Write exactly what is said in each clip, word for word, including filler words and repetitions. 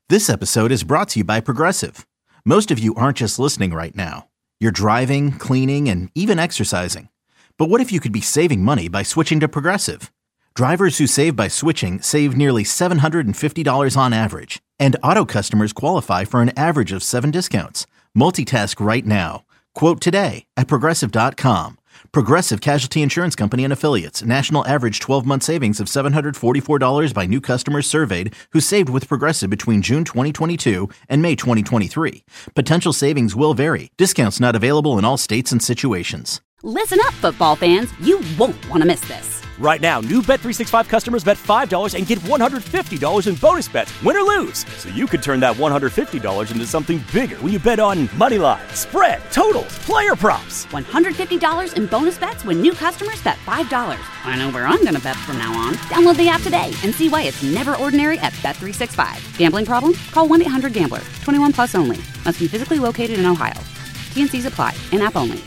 This episode is brought to you by Progressive. Most of you aren't just listening right now. You're driving, cleaning, and even exercising. But what if you could be saving money by switching to Progressive? Drivers who save by switching save nearly seven hundred fifty dollars on average. And auto customers qualify for an average of seven discounts. Multitask right now. Quote today at Progressive dot com. Progressive Casualty Insurance Company and Affiliates. National average twelve-month savings of seven hundred forty-four dollars by new customers surveyed who saved with Progressive between June twenty twenty-two and May twenty twenty-three. Potential savings will vary. Discounts not available in all states and situations. Listen up, football fans. You won't want to miss this. Right now, new Bet three sixty-five customers bet five dollars and get one hundred fifty dollars in bonus bets, win or lose. So you could turn that one hundred fifty dollars into something bigger when you bet on money line, spread, totals, player props. one hundred fifty dollars in bonus bets when new customers bet five dollars. I know where I'm going to bet from now on. Download the app today and see why it's never ordinary at Bet three sixty-five. Gambling problem? Call one eight hundred gambler. twenty-one plus only. Must be physically located in Ohio. T and C's apply. In-app only.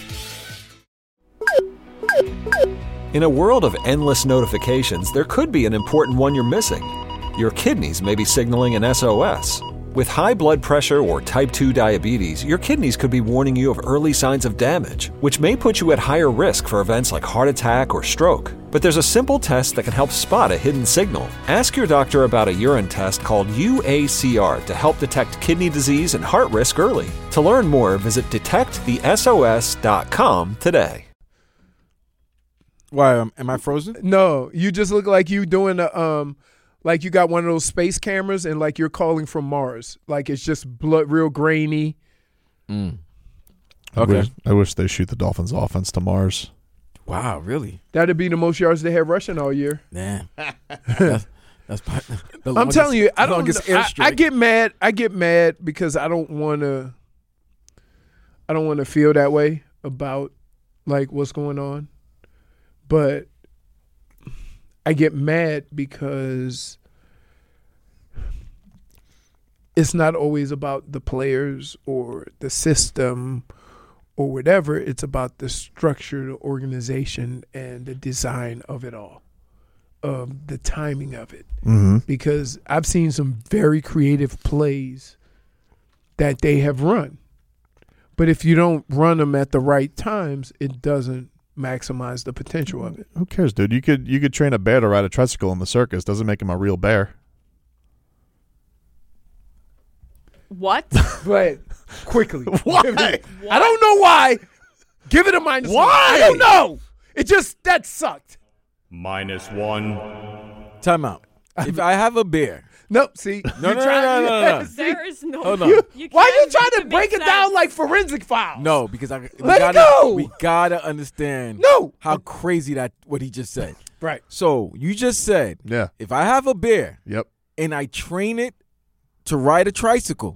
In a world of endless notifications, there could be an important one you're missing. Your kidneys may be signaling an S O S. With high blood pressure or type two diabetes, your kidneys could be warning you of early signs of damage, which may put you at higher risk for events like heart attack or stroke. But there's a simple test that can help spot a hidden signal. Ask your doctor about a urine test called U A C R to help detect kidney disease and heart risk early. To learn more, visit detect the S O S dot com today. Why, um, am I frozen? No, you just look like you doing a, um, like you got one of those space cameras and like you're calling from Mars. Like it's just blood, real grainy. Mm. I Okay. wish, I wish they shoot the Dolphins' offense to Mars. Wow, really? That'd be the most yards they have rushing all year. Damn. that's, that's probably the I'm longest, telling you, I don't. longest I, airstrike. I get mad. I get mad because I don't want to. I don't want to feel that way about like what's going on. But I get mad because it's not always about the players or the system or whatever. It's about the structure, the organization, and the design of it all, of the timing of it. Mm-hmm. Because I've seen some very creative plays that they have run. But if you don't run them at the right times, it doesn't maximize the potential of it. Who cares, dude? You could you could train a bear to ride a tricycle in the circus. Doesn't make him a real bear. What? But quickly. Why? I don't know why. Give it a minus Why? one. I don't know. It just, that sucked. Minus one. Time out. If I have a bear. Nope, see. No, you no, trying- no, no, no, no. See? There is no. Hold on. You- You why you can't trying make to it break make it down sense. like forensic files? No, because I we Let it gotta, go. We gotta understand No. how crazy that what he just said. Right. So you just said, Yeah. if I have a bear Yep. and I train it to ride a tricycle,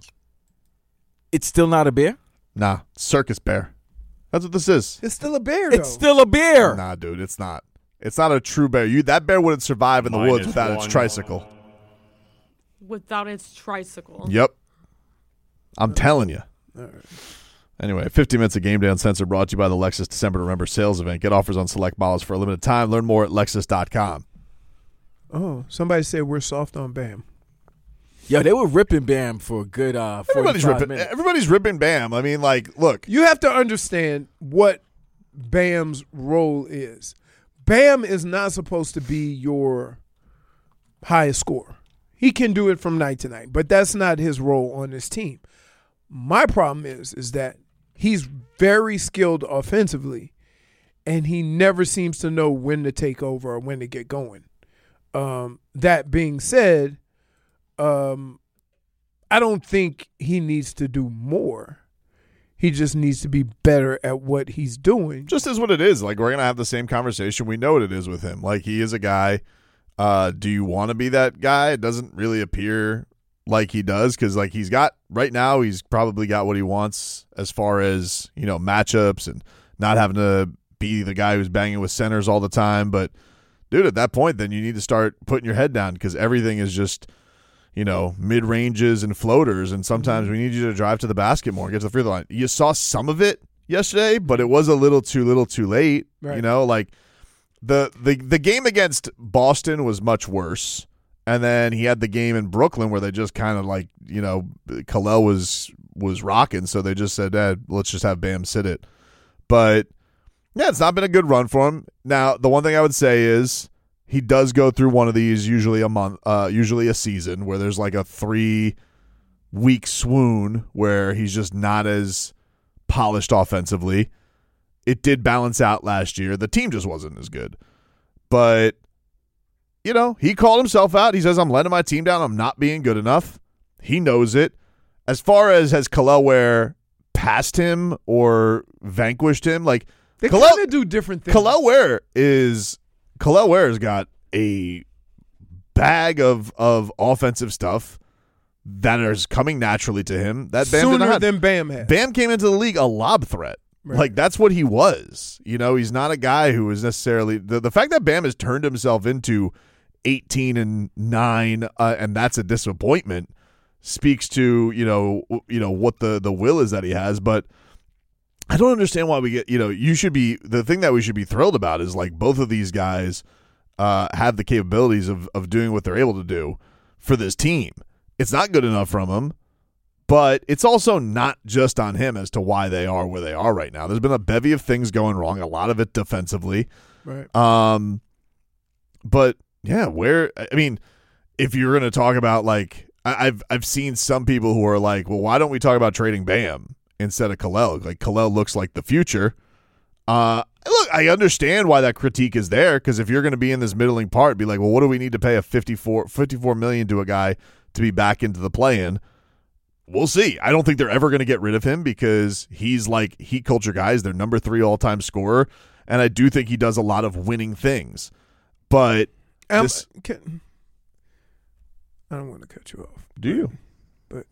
it's still not a bear? Nah. Circus bear. That's what this is. It's still a bear, though. It's still a bear. Nah, dude. It's not. It's not a true bear. You that bear wouldn't survive in the Minus woods without its one. tricycle. Without its tricycle. Yep. I'm telling you. Anyway, fifty minutes of Game Day Uncensored brought to you by the Lexus December to Remember sales event. Get offers on select models for a limited time. Learn more at lexus dot com. Oh, somebody said we're soft on Bam. Yo, they were ripping Bam for a good uh, Everybody's forty-five ripping. minutes. Everybody's ripping Bam. I mean, like, look. You have to understand what Bam's role is. Bam is not supposed to be your highest scorer. He can do it from night to night, but that's not his role on this team. My problem is, is that he's very skilled offensively, and he never seems to know when to take over or when to get going. Um, that being said, um, I don't think he needs to do more. He just needs to be better at what he's doing. Just is what it is. Like, we're going to have the same conversation. We know what it is with him. Like, he is a guy. Uh, do you want to be that guy? It doesn't really appear like he does because, like, he's got – right now he's probably got what he wants as far as, you know, matchups and not having to be the guy who's banging with centers all the time. But, dude, at that point, then you need to start putting your head down because everything is just – you know, mid-ranges and floaters, and sometimes we need you to drive to the basket more, get to the free throw line. You saw some of it yesterday, but it was a little too little too late. Right. You know, like the, the the game against Boston was much worse, And then he had the game in Brooklyn where they just kind of like, you know, Khalil was was rocking, so they just said, eh, let's just have Bam sit it. But, yeah, it's not been a good run for him. Now, the one thing I would say is he does go through one of these usually a month, uh, usually a season where there's like a three-week swoon where he's just not as polished offensively. It did balance out last year. The team just wasn't as good. But, you know, he called himself out. He says, I'm letting my team down. I'm not being good enough. He knows it. As far as has Khalil Ware passed him or vanquished him, like they Khalil, kind of do different things. Khalil Ware is Khalil Ware's got a bag of of offensive stuff that is coming naturally to him. That Bam Sooner did not. than Bam had. Bam came into the league a lob threat. Right. Like, that's what he was. You know, he's not a guy who was necessarily the, – the fact that Bam has turned himself into eighteen and nine, uh, and that's a disappointment, speaks to, you know, you know what the, the will is that he has. But I don't understand why we get – you know, you should be – the thing that we should be thrilled about is, like, both of these guys uh, have the capabilities of, of doing what they're able to do for this team. It's not good enough from them. But it's also not just on him as to why they are where they are right now. There's been a bevy of things going wrong, a lot of it defensively. Right. Um, but, yeah, where – I mean, if you're going to talk about, like – I've I've seen some people who are like, well, why don't we talk about trading Bam instead of Khalil? Like, Khalil looks like the future. Uh, look, I understand why that critique is there, because if you're going to be in this middling part, be like, well, what do we need to pay a fifty-four, fifty-four million dollars to a guy to be back into the play-in? We'll see. I don't think they're ever going to get rid of him because he's like heat culture guys. They're number three all-time scorer, and I do think he does a lot of winning things. But um, this, can, I don't want to cut you off. Do you? But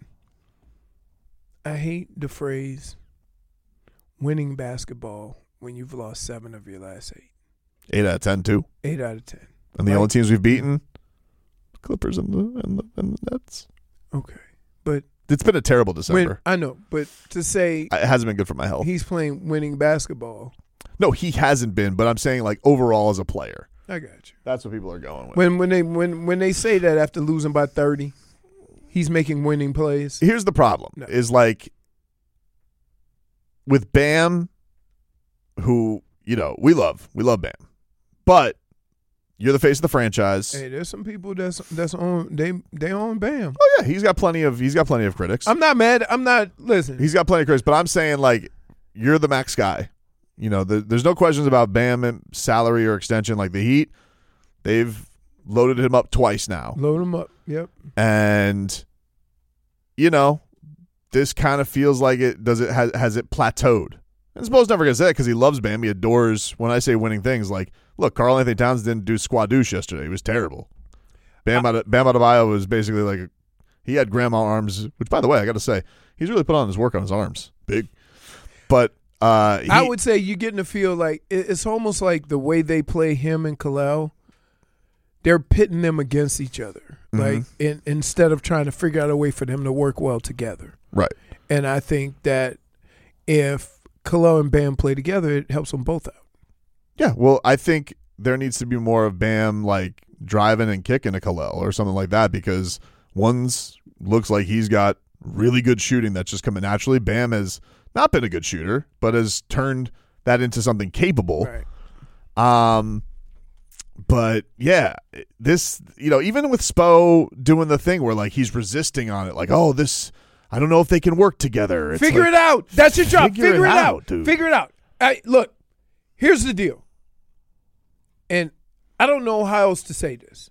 I hate the phrase winning basketball when you've lost seven of your last eight. Eight out of ten, too. Eight out of ten. And the right? only teams we've beaten, Clippers and the, and the, and the Nets. Okay. But it's been a terrible December. When, I know, but to say it hasn't been good for my health. He's playing winning basketball. No, he hasn't been, but I'm saying like overall as a player. I got you. That's what people are going with. When when they when when they say that after losing by thirty, he's making winning plays. Here's the problem: no. is like with Bam, who you know we love, we love Bam, but you're the face of the franchise. Hey, there's some people that's that's on they they on Bam. Oh yeah, he's got plenty of he's got plenty of critics. I'm not mad. I'm not listen. He's got plenty of critics, but I'm saying like you're the max guy. You know, the, there's no questions about Bam and salary or extension. Like the Heat, they've loaded him up twice now. Load him up. Yep. And you know, this kind of feels like it does it has has it plateaued. And Spo's never gonna say it because he loves Bam. He adores when I say winning things like. Look, Karl Anthony Towns didn't do squadouche yesterday. He was terrible. Bam, Ad- Bam Adebayo was basically like he had grandma arms. Which, by the way, I got to say, he's really put on his work on his arms. Big, but uh, he, I would say you're getting to feel like it's almost like the way they play him and Khalil. They're pitting them against each other, mm-hmm. like in, instead of trying to figure out a way for them to work well together. Right. And I think that if Khalil and Bam play together, it helps them both out. Yeah, well, I think there needs to be more of Bam like driving and kicking a Khalil or something like that because one's looks like he's got really good shooting that's just coming naturally. Bam has not been a good shooter, but has turned that into something capable. Right. Um, but yeah, this you know even with Spo doing the thing where like he's resisting on it, like oh this I don't know if they can work together. It's figure like, it out. That's your job. Figure, figure it, it out, out dude. Figure it out. Hey, look. Here's the deal, and I don't know how else to say this.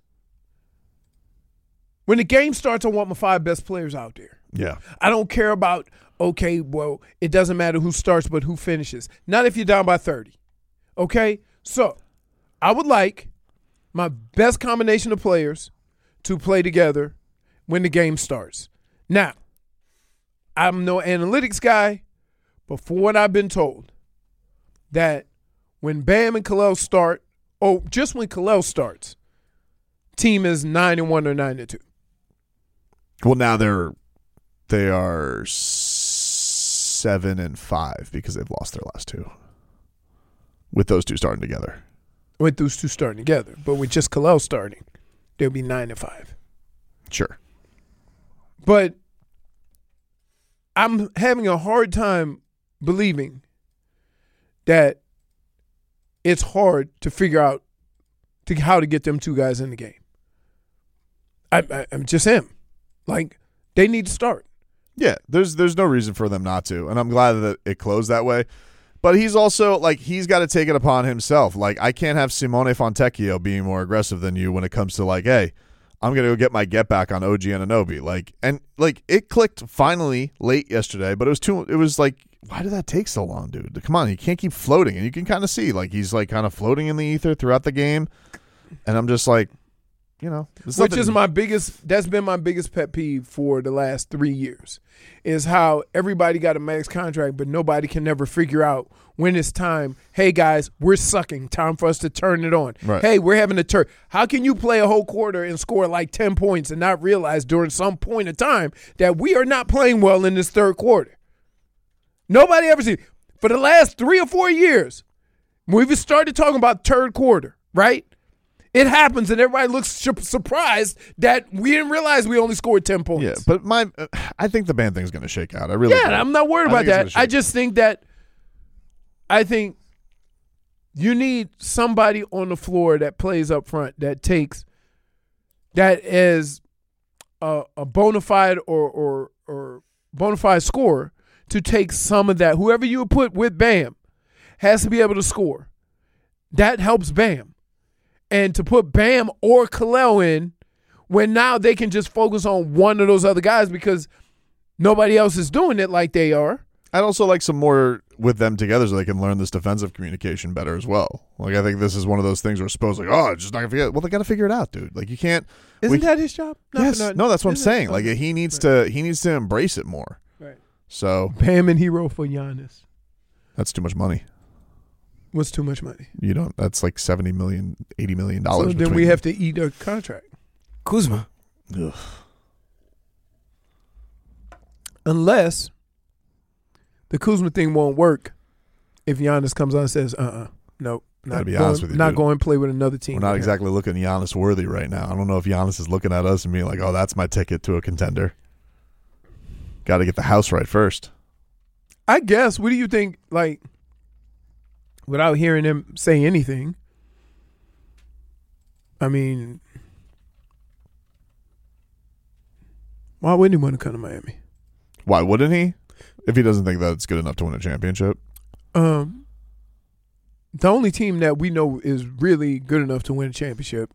When the game starts, I want my five best players out there. Yeah. I don't care about, okay, well, it doesn't matter who starts but who finishes. Not if you're down by thirty, okay? So I would like my best combination of players to play together when the game starts. Now, I'm no analytics guy, but for what I've been told, that when Bam and Khalil start, oh, just when Khalil starts, team is nine and one or nine and two. Well, now they're they are seven and five because they've lost their last two. With those two starting together. With those two starting together, but with just Khalil starting, they'll be nine and five. Sure. But I'm having a hard time believing that it's hard to figure out to how to get them two guys in the game. I, I, I'm just him. Like, they need to start. Yeah, there's there's no reason for them not to, and I'm glad that it closed that way. But he's also, like, he's got to take it upon himself. Like, I can't have Simone Fontecchio being more aggressive than you when it comes to, like, hey, I'm going to go get my get back on O G Anunoby. Like, and, like, it clicked finally late yesterday, but it was too, it was like, why did that take so long, dude? Come on, you can't keep floating. And you can kind of see, like, he's, like, kind of floating in the ether throughout the game. And I'm just like, you know. Which nothing- is my biggest, that's been my biggest pet peeve for the last three years, is how everybody got a max contract, but nobody can never figure out when it's time. Hey, guys, we're sucking. Time for us to turn it on. Right. Hey, we're having a turn. How can you play a whole quarter and score like ten points and not realize during some point of time that we are not playing well in this third quarter? Nobody ever seen. For the last three or four years, we've started talking about third quarter, right? It happens, and everybody looks su- surprised that we didn't realize we only scored ten points. Yeah, but my, uh, I think the band thing's going to shake out. I really Yeah, do. I'm not worried I about think it's gonna that. shake I just think that I think you need somebody on the floor that plays up front, that takes that is a, a bona fide or or or bona fide scorer to take some of that. Whoever you put with Bam has to be able to score. That helps Bam. And to put Bam or Kalel in when now they can just focus on one of those other guys because nobody else is doing it like they are. I'd also like some more with them together so they can learn this defensive communication better as well. Like, I think this is one of those things where it's supposed like, oh, it's just not going to forget. Well, they got to figure it out, dude. Like, you can't. Isn't we, that his job? Not yes. for not- No, that's what I'm isn't it? saying. Like, he needs to he needs to embrace it more. Right. So Bam and Hero for Giannis. that's too much money. What's too much money? You don't. That's like seventy million, eighty million So dollars. then we have to eat a contract. Kuzma. Ugh. Unless the Kuzma thing won't work if Giannis comes on and says, uh-uh, nope. Gotta Not be going, honest with you, not dude. going to play with another team. We're not exactly looking Giannis worthy right now. I don't know if Giannis is looking at us and being like, oh, that's my ticket to a contender. Got to get the house right first. I guess. What do you think, like, without hearing him say anything, I mean, why wouldn't he want to come to Miami? Why wouldn't he? If he doesn't think that it's good enough to win a championship. Um, the only team that we know is really good enough to win a championship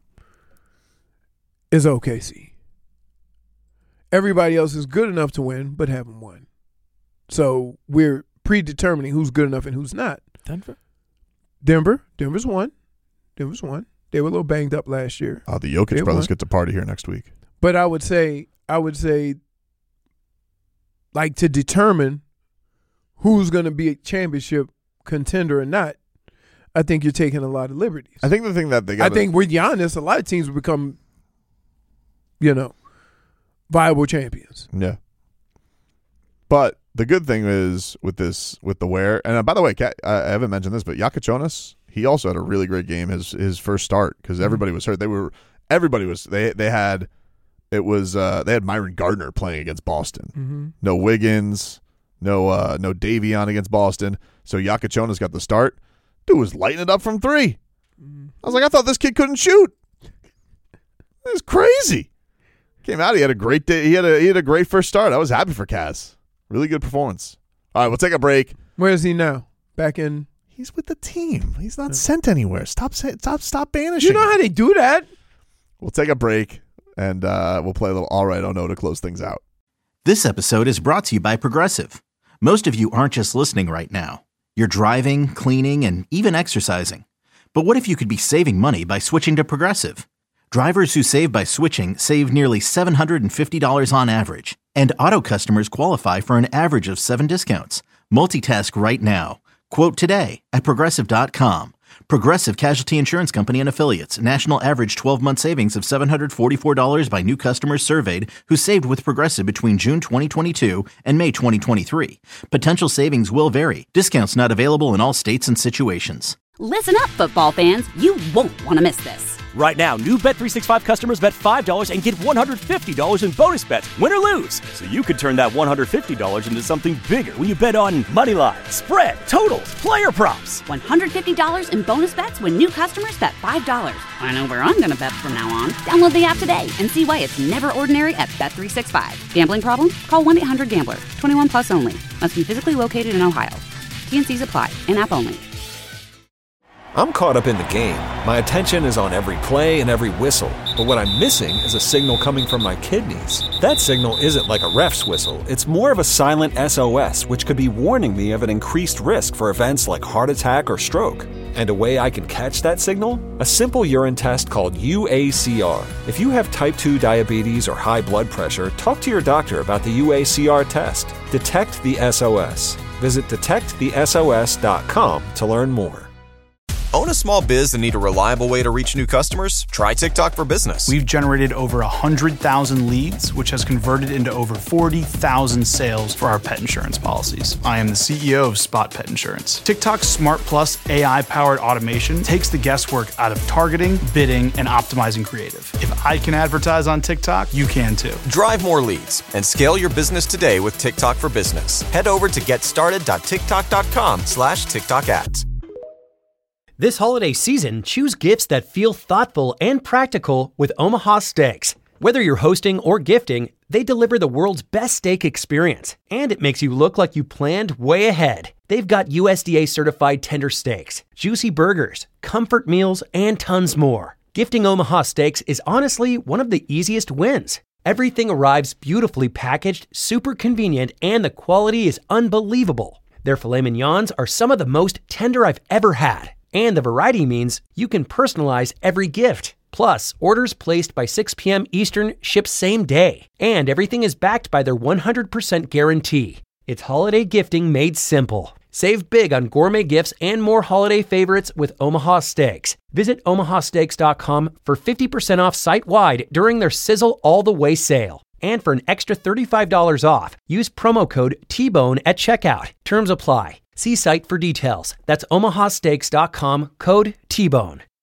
is O K C. Everybody else is good enough to win, but haven't won. So we're predetermining who's good enough and who's not. Denver? Denver. Denver's won. Denver's won. They were a little banged up last year. Uh, the Jokic They brothers won. get to party here next week. But I would say, I would say, like, to determine who's going to be a championship contender or not, I think you're taking a lot of liberties. I think the thing that they got I think with Giannis, a lot of teams will become, you know, viable champions. Yeah. But the good thing is with this, with the wear, and uh, by the way, Kat, I I haven't mentioned this, but Jokic, he also had a really great game his his first start because everybody was hurt. They were everybody was they they had it was uh, they had Myron Gardner playing against Boston. Mm-hmm. No Wiggins, no uh, no Davion against Boston. So Jokic got the start. Dude was lighting it up from three. Mm-hmm. I was like, I thought this kid couldn't shoot. It was crazy. Came out. He had a great day. He had a he had a great first start. I was happy for Kaz. Really good performance. All right, we'll take a break. Where is he now? Back in. He's with the team. He's not sent anywhere. Stop say, stop stop banishing. You know how they do that? We'll take a break and uh, we'll play a little All Right, Oh No to close things out. This episode is brought to you by Progressive. Most of you aren't just listening right now. You're driving, cleaning, and even exercising. But what if you could be saving money by switching to Progressive? Drivers who save by switching save nearly seven hundred fifty dollars on average. And auto customers qualify for an average of seven discounts. Multitask right now. Quote today at Progressive dot com. Progressive Casualty Insurance Company and Affiliates. National average twelve-month savings of seven hundred forty-four dollars by new customers surveyed who saved with Progressive between June twenty twenty-two and May twenty twenty-three. Potential savings will vary. Discounts not available in all states and situations. Listen up, football fans. You won't want to miss this. Right now, new Bet three sixty-five customers bet five dollars and get one hundred fifty dollars in bonus bets, win or lose. So you could turn that one hundred fifty dollars into something bigger when you bet on money line, spread, totals, player props. one hundred fifty dollars in bonus bets when new customers bet five dollars. I know where I'm going to bet from now on. Download the app today and see why it's never ordinary at Bet three sixty-five. Gambling problem? Call one eight hundred gambler. twenty-one plus only. Must be physically located in Ohio. T and C's apply. In-app only. I'm caught up in the game. My attention is on every play and every whistle. But what I'm missing is a signal coming from my kidneys. That signal isn't like a ref's whistle. It's more of a silent S O S, which could be warning me of an increased risk for events like heart attack or stroke. And a way I can catch that signal? A simple urine test called U A C R. If you have type two diabetes or high blood pressure, talk to your doctor about the U A C R test. Detect the S O S. Visit detect the S O S dot com to learn more. Own a small biz and need a reliable way to reach new customers? Try TikTok for Business. We've generated over one hundred thousand leads, which has converted into over forty thousand sales for our pet insurance policies. I am the C E O of Spot Pet Insurance. TikTok's Smart Plus A I-powered automation takes the guesswork out of targeting, bidding, and optimizing creative. If I can advertise on TikTok, you can too. Drive more leads and scale your business today with TikTok for Business. Head over to getstarted.tiktok.com slash TikTok ads. This holiday season, choose gifts that feel thoughtful and practical with Omaha Steaks. Whether you're hosting or gifting, they deliver the world's best steak experience, and it makes you look like you planned way ahead. They've got U S D A-certified tender steaks, juicy burgers, comfort meals, and tons more. Gifting Omaha Steaks is honestly one of the easiest wins. Everything arrives beautifully packaged, super convenient, and the quality is unbelievable. Their filet mignons are some of the most tender I've ever had. And the variety means you can personalize every gift. Plus, orders placed by six p.m. Eastern ship same day. And everything is backed by their one hundred percent guarantee. It's holiday gifting made simple. Save big on gourmet gifts and more holiday favorites with Omaha Steaks. Visit omaha steaks dot com for fifty percent off site-wide during their Sizzle All the Way sale. And for an extra thirty-five dollars off, use promo code T bone at checkout. Terms apply. See site for details. That's omaha steaks dot com, code T bone.